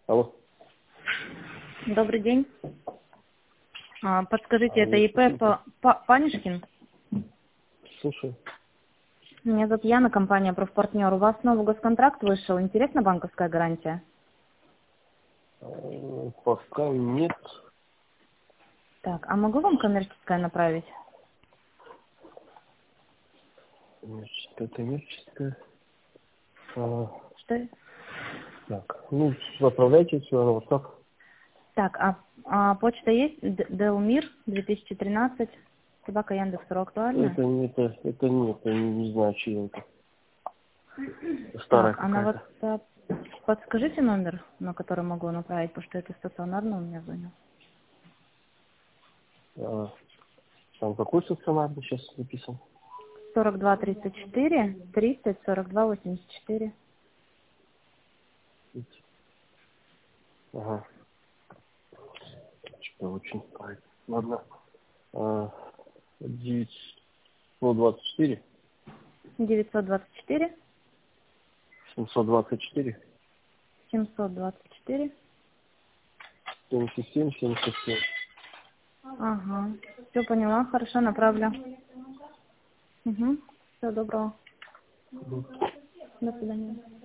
Алло. Добрый день. Подскажите, это Я ИП Панишкин? слушаю. Меня зовут Яна, компания «Профпартнер». У вас новый госконтракт вышел. Интересна банковская гарантия? Пока нет. Так, а могу вам коммерческое направить? Коммерческое. Что? Так, ну, отправляйте все на WhatsApp. Так, а почта есть? Делмир 2013, собака Яндекс.ру актуальна? Это не знаю, чьи это. Старая Так, а на какая-то. WhatsApp подскажите номер, на который могу направить, потому что это стационарно у меня звонил. Там какой стационарный сейчас написан? 42 34 30 42 84. Ага. Что-то очень правильно. Ладно. 924 924 724 724. 77 77. Ага. Все поняла, хорошо, направлю. Угу. Всего доброго. До свидания.